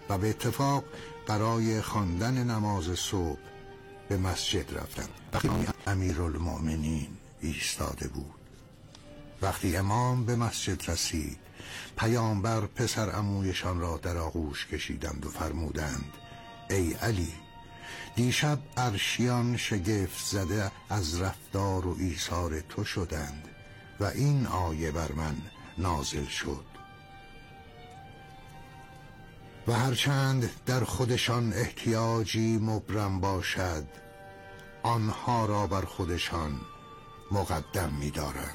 و به اتفاق برای خواندن نماز صبح به مسجد رفتند. وقتی امیرالمؤمنین ایستاده بود، وقتی امام به مسجد رسید، پیامبر پسر عمویشان را در آغوش کشیدند و فرمودند: ای علی، دیشب عرشیان شگفت زده از رفتار و ایثار تو شدند و این آیه بر من نازل شد. و هرچند در خودشان احتیاجی مبرم باشد، آنها را بر خودشان مقدم می دارند.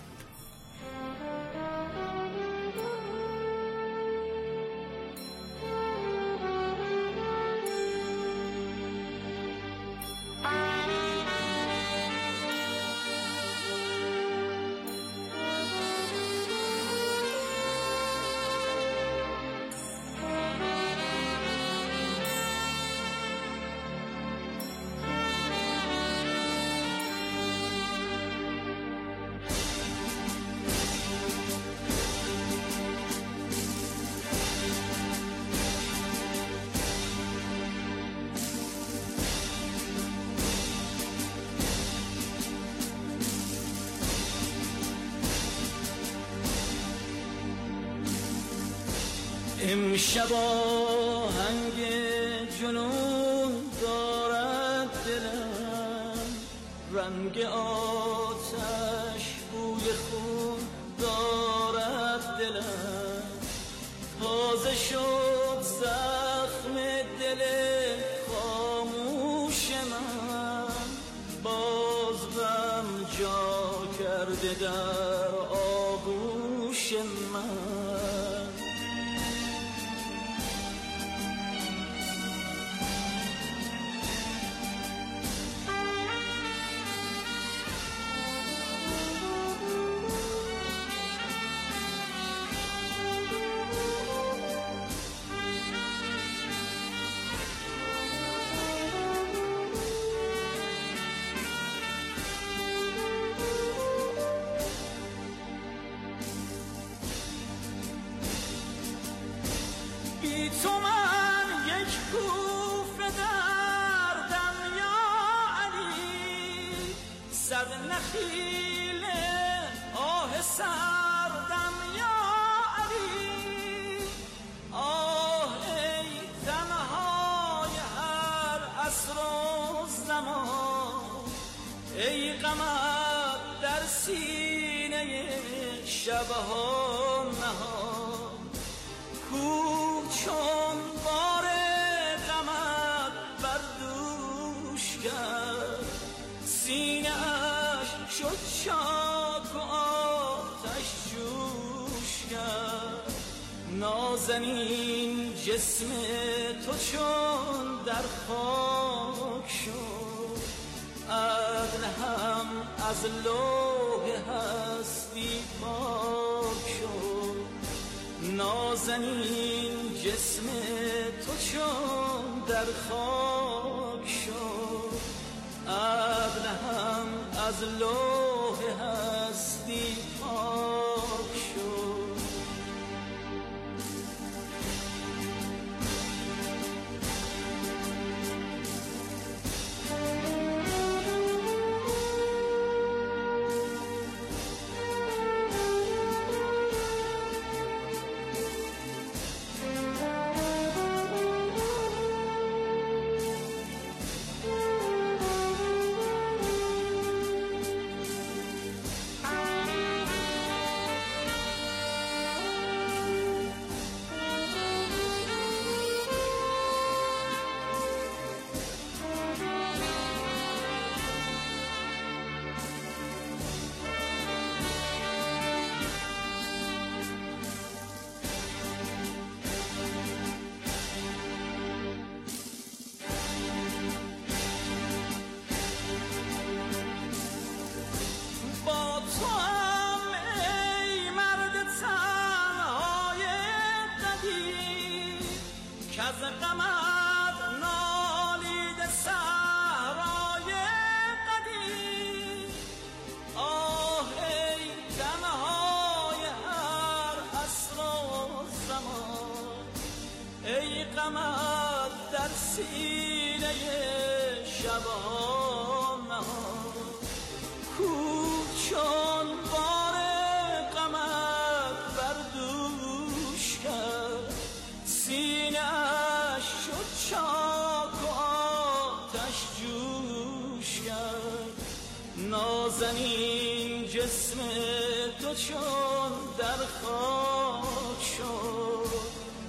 امشب آهنگ جنون دارد دلم، رنگ آتش بوی خون دارد دلم. تازه شد زخم دل خاموش من، باز غم جا کرده در آغوش من. بی تو من یک کوفه دردم یا علی، سر نخیل آه سردم یا علی. آه ای تنهای هر عصر و زمان، ای غمت در سینه شبها نهان. چون بار غمت بر دوش کرد، سینه اش شد چاک و آتش جوش کرد. نازنین جسم تو چون در خاک شد، عدل هم از لوح هستی پاک شد. نازنین جسم تو چون در خاک شد، عدل هم از لوح هستی پاک شد. از غمت نالید صحرای قدیم. آه ای تنهای هر عصر و زمان، ای غمت در سینه شبان نهاد، کوه چون بار غمت بر دوش کرد، سینه‌اش شد چاک و آتش جوش کرد. نازنین جسم تو چون در خاک شد،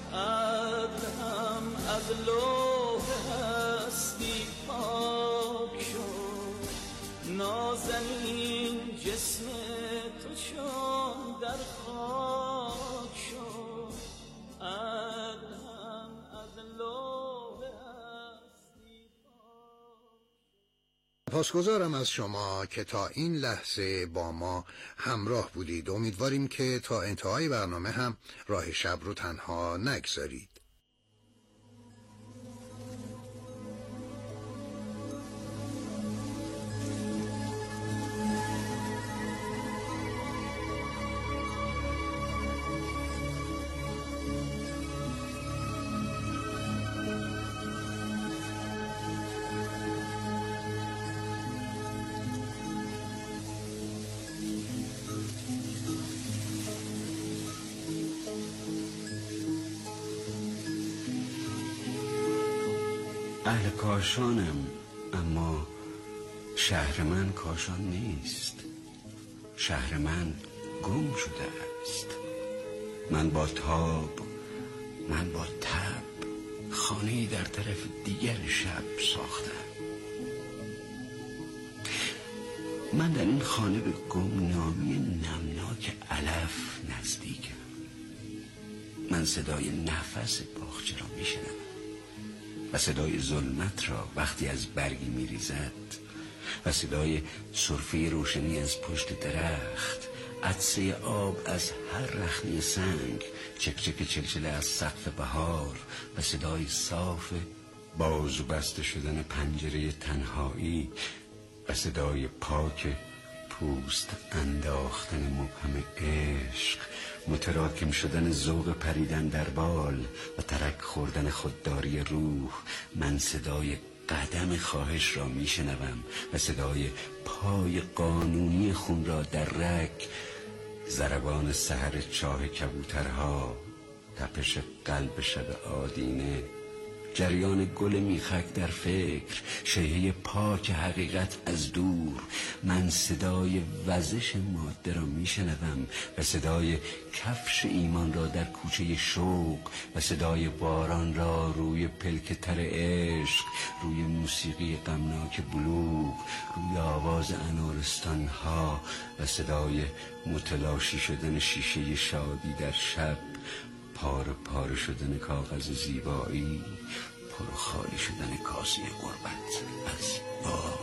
عدلم از لوح هستی پاک شد. نازنین جسم تو چون در خاک شد، عدلم از لوح هستی پاک شد. سپاسگزارم از شما که تا این لحظه با ما همراه بودید. امیدواریم که تا انتهای برنامه هم راه شب رو تنها نگذارید. اهل کاشانم، اما شهر من کاشان نیست. شهر من گم شده است. من با تاب، من با تب خانه‌ای در طرف دیگر شب ساختم. من در این خانه به گمنامی نمناک علف نزدیکم. من صدای نفس باغچه را میشنوم و صدای ظلمت را وقتی از برگی میریزد و صدای سرفه روشنی از پشت درخت، عطسه آب از هر رخنه سنگ، چکچک چلچله از سقف بهار و صدای صاف باز و بسته شدن پنجره تنهایی و صدای پاک پوست انداختن مبهم عشق، متراکم شدن ذوق پریدن در بال و ترک خوردن خودداری روح. من صدای قدم خواهش را میشنوم و صدای پای قانونی خون را در رگ، ضربان سحر چاه کبوترها، تپش قلب شب آدینه، جریان گل میخک در فکر، شیهه پاک حقیقت از دور. من صدای وزش ماده را میشنوم و صدای کفش ایمان را در کوچه شوق و صدای باران را روی پلک تر عشق، روی موسیقی غمناک بلوغ، روی آواز انارستان ها و صدای متلاشی شدن شیشه شادی در شب، پاره پاره شدن کاغذ زیبایی، پر خالی شدن کاسه غربت از باد.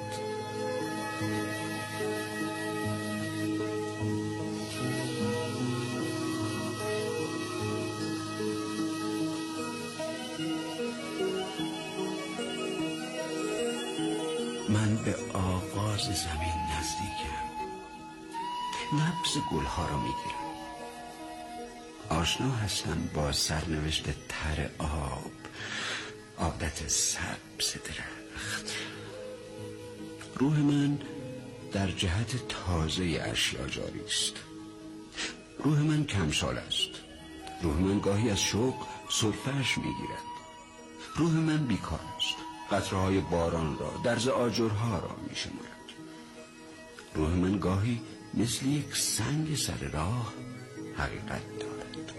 من به آغاز زمین نزدیکم. نبض گلها را میگیرم. آشنا هستم با سرنوشت تر آب، عادت سبز درخت. روح من در جهت تازه اشیا جاری است. روح من کمسال است. روح من گاهی از شوق سرفه‌اش میگیرد. روح من بیکار است. قطره‌های باران را، درز آجرها را میشمارد. روح من گاهی مثل یک سنگ سر راه حقیقت دارد.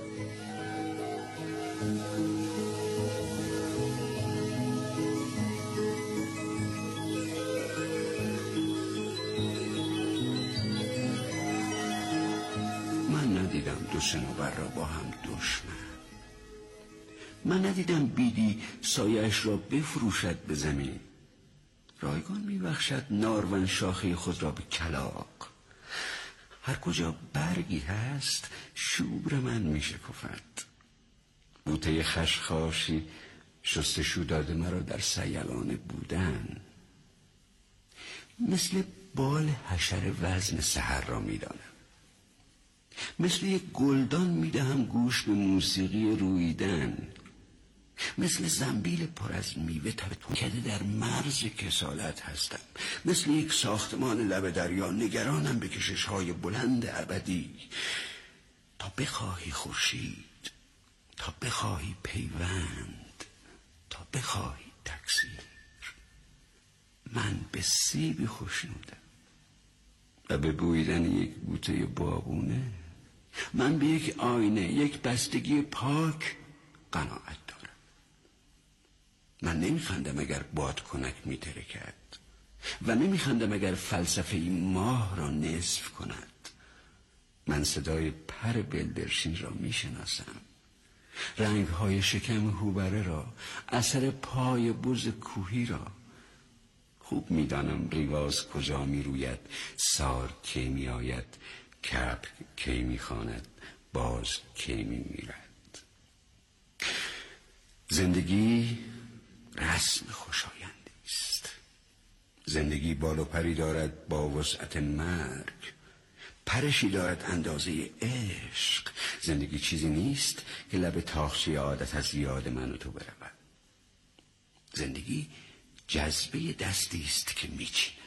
من ندیدم دو صنوبر را با هم دشمن. من ندیدم بیدی سایه‌اش را بفروشد به زمین. رایگان میبخشد نارون شاخه خود را به کلاغ. هر کجا برگی هست شوبر من میشکفد. بوته خشخاشی شستشو داده مرا در سیلان بودن. مثل بال حشره وزن سحر را میدانم. مثل یک گلدان میدهم گوش به موسیقی رویدن. مثل زنبیل پر از میوه تبتون کده در مرز کسالت هستم. مثل یک ساختمان لب دریا نگرانم به کشش‌های بلند ابدی. تا بخواهی خورشید، تا بخواهی پیوند، تا بخواهی تکثیر. من به سیبی خوشنودم و به بویدن یک بوته بابونه. من به یک آینه، یک بستگی پاک قناعت دارم. من نمیخندم اگر بادکنک میترکد و نمیخندم اگر فلسفه ماه را نصف کند. من صدای پر بلدرچین را میشناسم، رنگهای شکم هوبره را، اثر پای بز کوهی را. خوب میدانم ریواز کجا میروید، سار کی میآید، کبک کی میخواند، باز کی میمیرد. زندگی رسم خوشایندی است. زندگی بال و پری دارد با وسعت مرگ، پرشی دارد اندازه عشق. زندگی چیزی نیست که لب تاخچه عادت از یاد من و تو برود. زندگی جذبه دستی است که میچیند.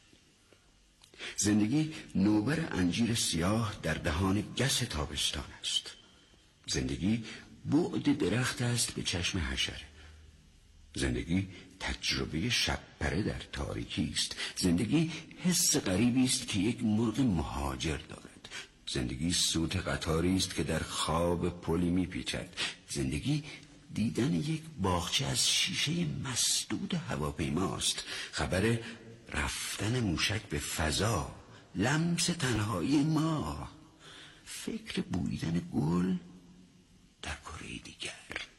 زندگی نوبر انجیر سیاه در دهان گس تابستان است. زندگی بعد درخت است به چشم حشره. زندگی تجربه شب‌پره در تاریکی است. زندگی حس غریبی است که یک مرغ مهاجر دارد. زندگی سوت قطاری است که در خواب پلی میپیچد. زندگی دیدن یک باغچه از شیشه مسدود هواپیماست. خبر رفتن موشک به فضا، لمس تنهایی ماه، فکر بویدن گل در کره دیگر.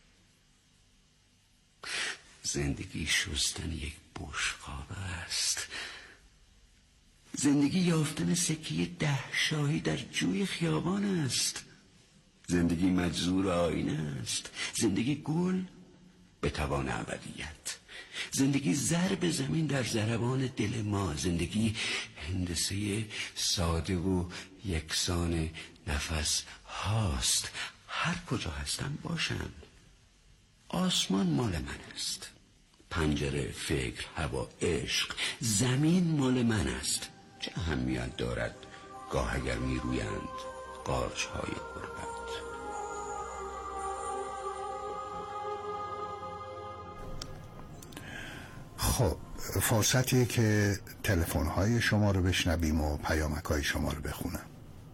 زندگی شستن یک بشقاب است. زندگی یافتن سکه 10 شاهی در جوی خیابان است. زندگی مجذور آینه است. زندگی گل به توان ابدیت. زندگی ضرب زمین در ضربان دل ما. زندگی هندسه ساده و یکسان نفس هاست. هر کجا هستم باشم. آسمان مال من است، پنجره، فکر، هوا، عشق. زمین مال من است. چه اهمیت دارد گاه اگر میرویند قارچ‌های غربت. خب فرصتیه که تلفن‌های شما رو بشنویم و پیامک‌های شما رو بخونم.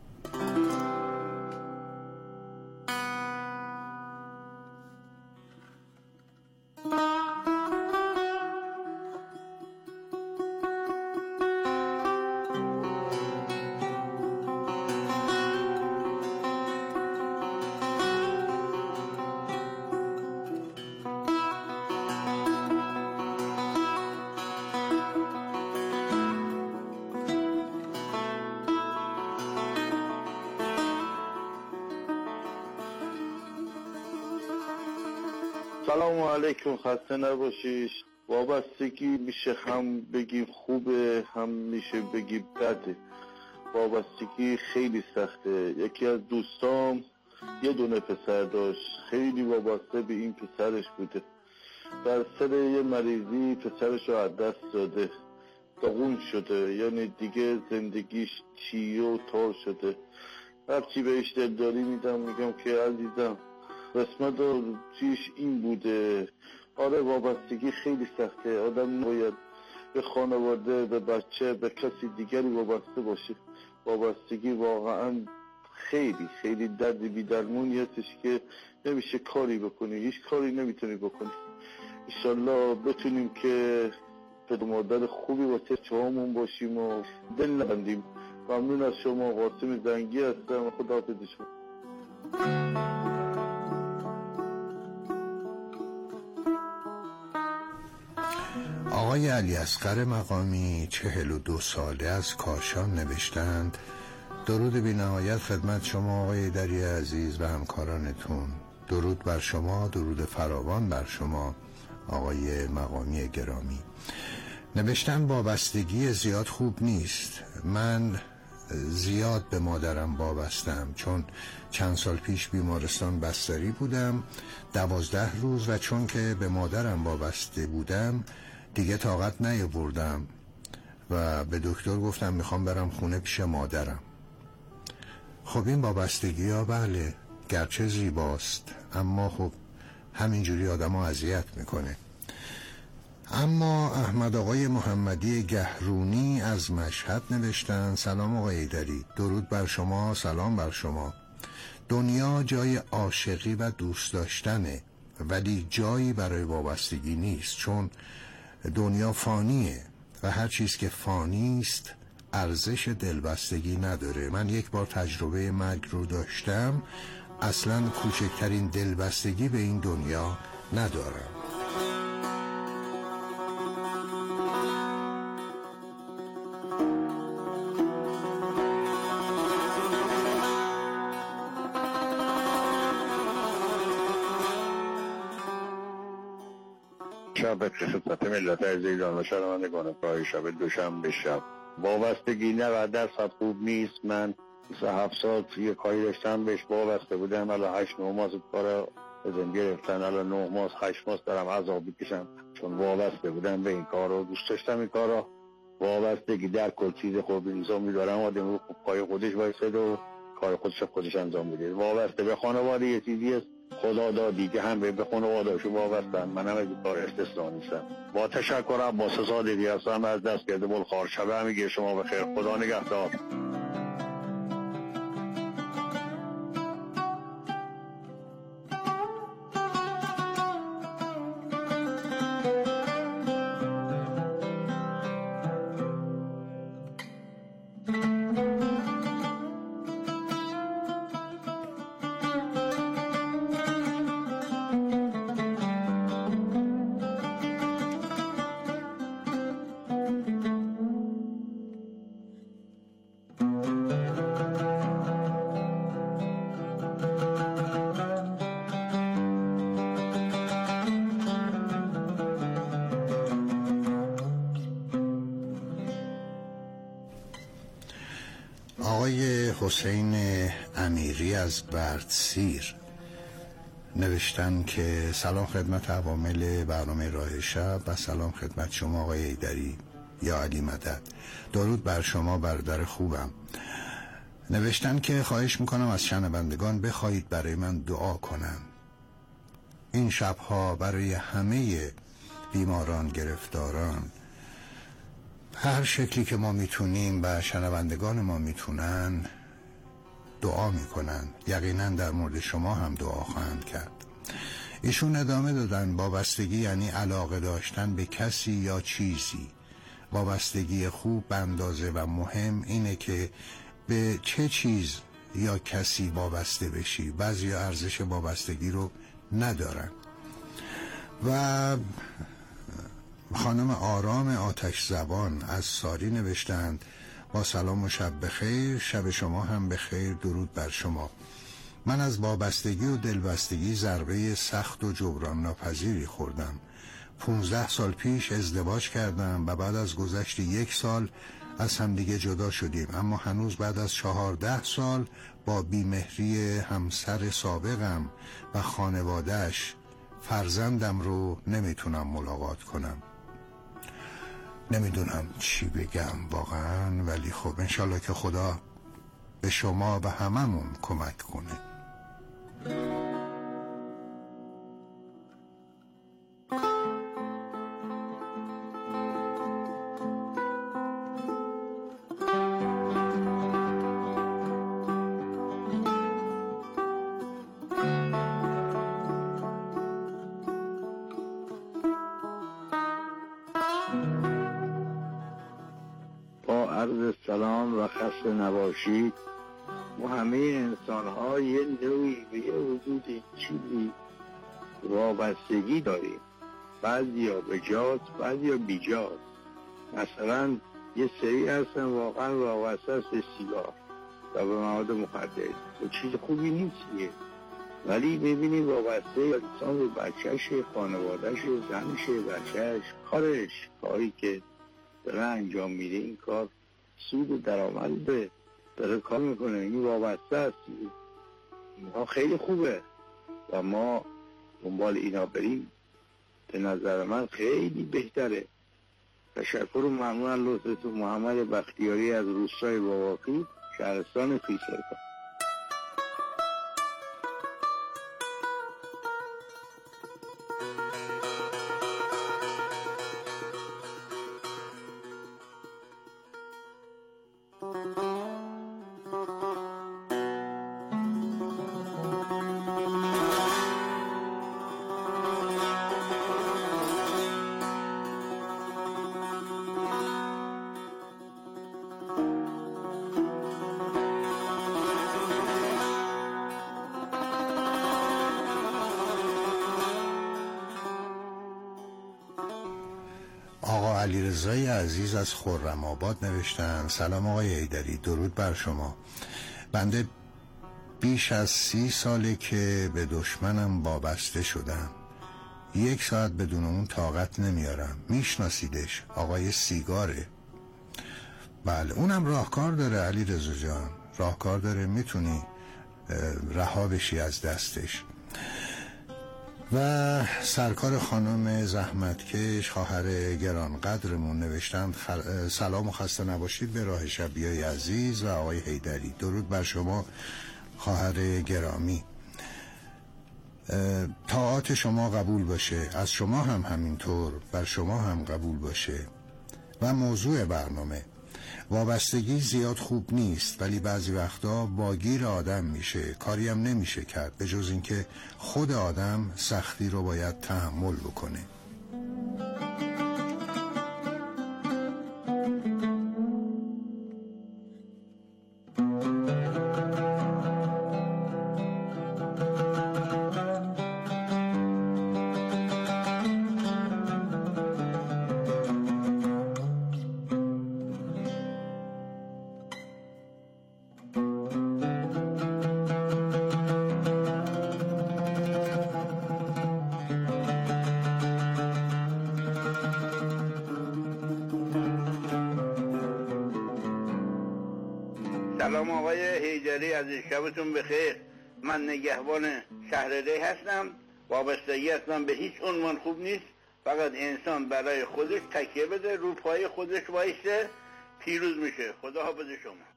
سلام علیکم، خسته نباشید. وابستگی میشه هم بگیم خوبه، هم میشه بگیم بده. وابستگی خیلی سخته. یکی از دوستام یه دونه پسر داشت، خیلی وابسته به این پسرش بوده. در سر یه مریضی پسرش رو از دست داده، داغون شده، یعنی دیگه زندگیش چیه و تار شده. هرچی بهش دلداری میگم که عزیزم قسمت و چیش این بوده. آره وابستگی خیلی سخته. آدم باید به خانواده، به بچه، به کسی دیگری وابسته باشه. وابستگی واقعا خیلی خیلی درد بی درمونی هستش که نمیشه کاری بکنی، هیچ کاری نمیتونی بکنی. انشالله بتونیم که پدر مادر خوبی واسه چهامون باشیم و دل نبندیم. ممنون از شما. قاسم زنگی هستم. خداحافظ شما. آقای علیاصغر مقامی 42 ساله از کاشان نوشتند: درود بی نهایت خدمت شما آقای دری عزیز و همکارانتون. درود بر شما، درود فراوان بر شما آقای مقامی گرامی. نوشتن وابستگی زیاد خوب نیست. من زیاد به مادرم وابستم، چون چند سال پیش بیمارستان بستری بودم 12 روز و چون که به مادرم وابسته بودم دیگه طاقت نیاوردم و به دکتر گفتم میخوام برم خونه پیش مادرم. خب این وابستگی ها بله گرچه زیباست اما خب همینجوری آدم ها اذیت میکنه. اما احمد آقای محمدی گهرونی از مشهد نوشتن: سلام آقای ایدری، درود بر شما. سلام بر شما. دنیا جای عاشقی و دوست داشتنه ولی جایی برای وابستگی نیست، چون دنیا فانیه و هر چیز که فانی است ارزش دلبستگی نداره. من یک بار تجربه مرگ رو داشتم، اصلا کوچکترین دلبستگی به این دنیا ندارم. شب خدمت ملت عزیز ایران و شنوندگان پای شب دوشنبه شب. وابستگی 90% خوب نیست. من 7 سال یه کاری داشتم بهش وابسته بودم، الان 8-9 ماه کار ازم گرفتن، الان 9 ماه 8 ماه دارم عذاب میکشم چون وابسته بودم به این کار رو، دوست داشتم این کار رو. وابستگی در کل چیز خوبی نظامی دارم، آدم رو پای خودش وایساده و کار خودش انجام میده. وابسته به خانواده یه چیزی است خدا دادی که هم به خانواده‌شون وابستن، منم از این کار استثنا نیستم. با تشکر عباس صادقی هستم از دستگرد بلخار. شب همگی شما بخیر، خدا نگهدار. آقای حسین امیری از بردسیر نوشتن که سلام خدمت عوامل برنامه راه شب و سلام خدمت شما آقای ایدری یا علی مدد. درود بر شما برادر خوبم. نوشتن که خواهش میکنم از شنوندگان بخواهید برای من دعا کنن. این شبها برای همه بیماران، گرفتاران، هر شکلی که ما میتونیم و شنوندگان ما میتونن دعا میکنن. یقینا در مورد شما هم دعا خواهند کرد. ایشون ادامه دادن وابستگی یعنی علاقه داشتن به کسی یا چیزی. وابستگی خوب به اندازه و مهم اینه که به چه چیز یا کسی وابسته بشی. بعضی ارزش وابستگی رو ندارن. و خانم آرام آتش زبان از ساری نوشتند: با سلام و شب بخیر، شب شما هم بخیر، درود بر شما. من از وابستگی و دلبستگی ضربه سخت و جبران ناپذیری خوردم. 15 سال پیش ازدواج کردم و بعد از گذشت 1 سال از همدیگه جدا شدیم، اما هنوز بعد از 14 سال با بیمهری همسر سابقم و خانوادهش فرزندم رو نمیتونم ملاقات کنم. نمیدونم چی بگم واقعا، ولی خب انشالله که خدا به شما و هممون کمک کنه. عرض سلام و خسته نباشید. ما همه انسان ها یه نوعی به یه وجود چیزی وابستگی داریم، بعضی ها به جاست بعضی ها بی جاست. مثلا یه سری هستن واقعا وابسته است به سیگار و به مواد مخدر و چیز خوبی نیستیه، ولی ببینید وابسته انسان به بچهش، خانوادهش، زنش، بچهش، کاری که داره انجام میده، این کار سود و درآمد به داره کار میکنه، این وابسته است، اینها خیلی خوبه و ما دنبال اینا بریم به نظر من خیلی بهتره. تشکر و ممنون از لطفتون. محمد بختیاری از روستای باباکی، شهرستان فیصل. آقا علیرضای عزیز از خرم‌آباد نوشتن: سلام آقای حیدری، درود بر شما. بنده بیش از 30 ساله که به دشمنم وابسته شدم. 1 ساعت بدون اون طاقت نمیارم. میشناسیدش؟ آقای سیگاره. بله، اونم راهکار داره علیرضا جان، راهکار داره، میتونی رها بشی از دستش. و سرکار خانم زحمتکش، خواهر گرانقدرمون، نوشتن: سلام و خسته نباشید به راه شبیای عزیز و آقای حیدری. درود بر شما خواهر گرامی. طاعات شما قبول باشه، از شما هم همینطور، بر شما هم قبول باشه. و موضوع برنامه: وابستگی زیاد خوب نیست، ولی بعضی وقتا باگیر آدم میشه، کاری هم نمیشه کرد به جز اینکه خود آدم سختی رو باید تحمل بکنه. سلام آقای حیدری، از شبتون بخیر. من نگهبان شهر ری هستم. وابستگی اصلا به هیچ عنوان خوب نیست، فقط انسان برای خودش تکیه بده، رو پای خودش وایسته، پیروز میشه. خدا حافظ شما.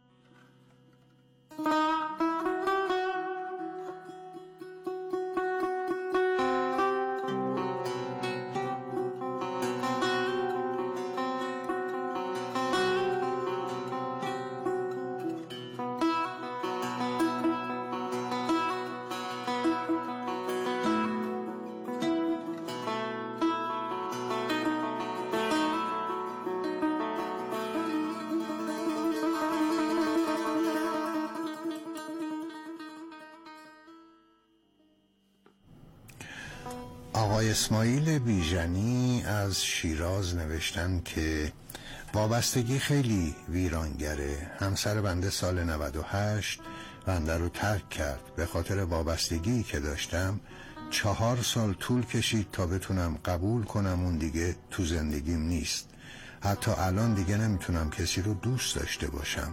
آقای اسماعیل بیژنی از شیراز نوشتن که وابستگی خیلی ویرانگره. همسر بنده سال 98 بنده رو ترک کرد. به خاطر وابستگی که داشتم 4 سال طول کشید تا بتونم قبول کنم اون دیگه تو زندگیم نیست. حتی الان دیگه نمیتونم کسی رو دوست داشته باشم.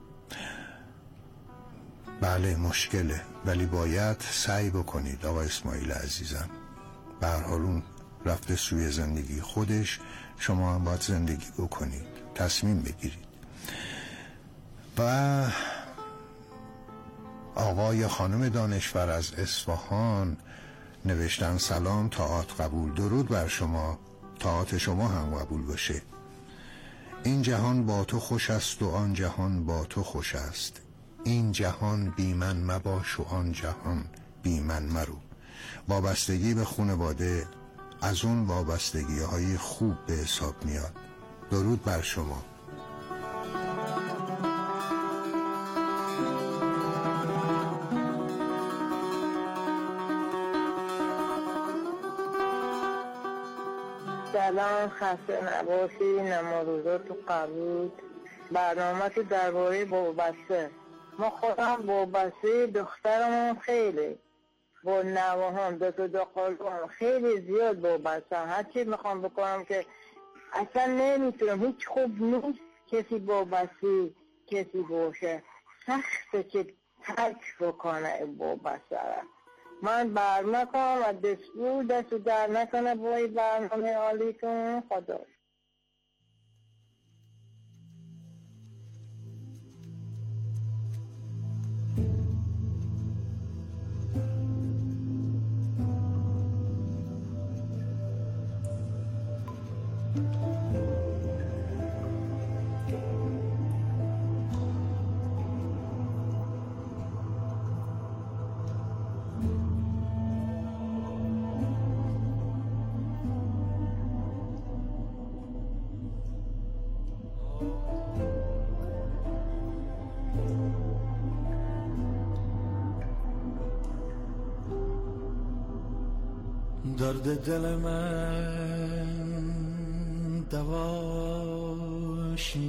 بله مشکله، ولی باید سعی بکنید آقای اسماعیل عزیزم. به هر حال اون رفته سوی زندگی خودش، شما هم باید زندگی بکنید، تصمیم بگیرید. و آقای خانم دانشور از اصفهان نوشتن: سلام، طاعات قبول. درود بر شما، طاعات شما هم قبول باشه. این جهان با تو خوش است و آن جهان با تو خوش است. این جهان بی من مباش و آن جهان بی من مرو. وابستگی به خانواده از اون وابستگی های خوب به حساب میاد. درود بر شما. سلام، خسته نباشی، نماروزات تو قبول. برنامه تو درباره وابسته. ما خودم وابسته دخترمون خیلی با نواهم دو خالوام خیلی زیاد وابستم. هرچی میخوام بکنم که اصلا نمیتونم، هیچ خوب نیست کسی وابسته کسی باشه. سخته که ترک بکنه با بسره. من برنامه کنم و دست در نکنه بای برنامه عالیتون. خدا درد دل من دواش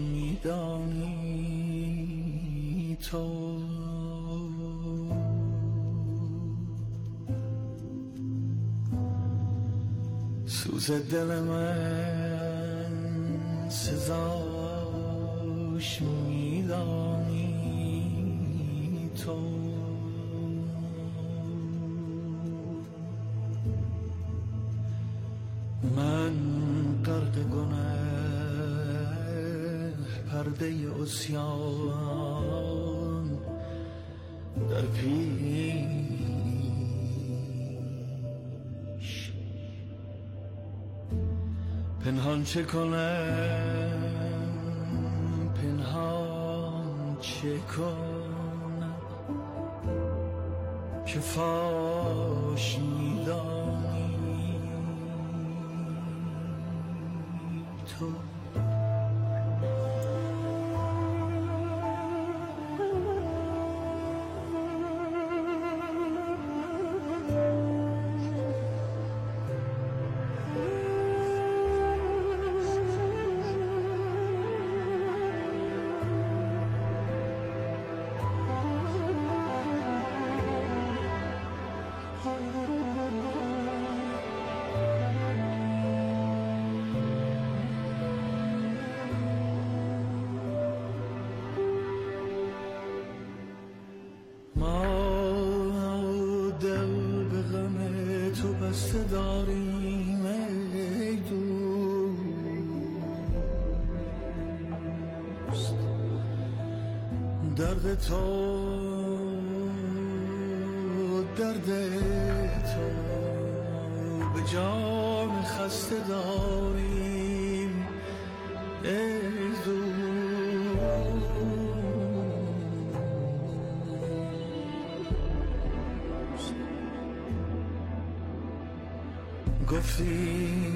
میدانی تو، سوز دل من سزاش میدانی تو. من غرق گناه پرده عصیان در پیش، پنهان چه کنم پنهان چه کنم که فاش میدانی تو. بسته داریم ای دوست، درد تو به جان خسته داریم ای دوست. گفتی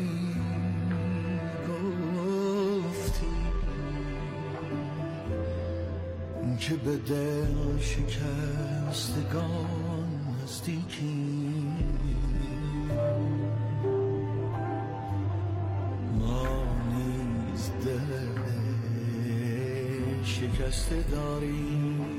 که به دل شکستگان نزدیکی، ما نیز دل شکسته داریم.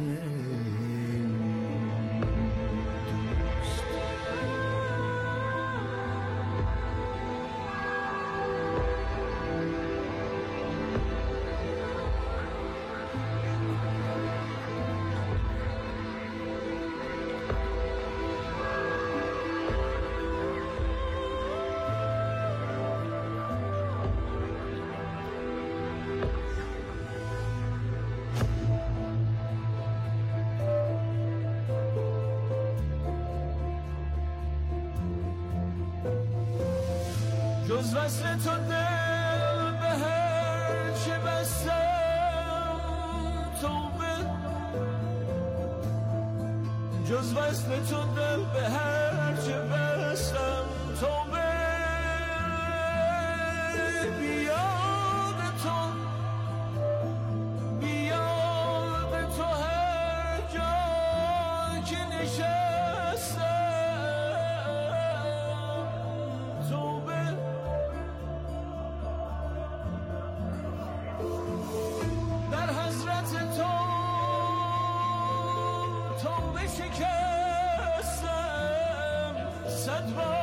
جز وصل تو دل به هر چه بستم توبه، جز وصل تو دل به هر چه بستم توبه. بیاد تو هر جا که نشستم توبه. در حضرت تو توبه شکستم، صد بار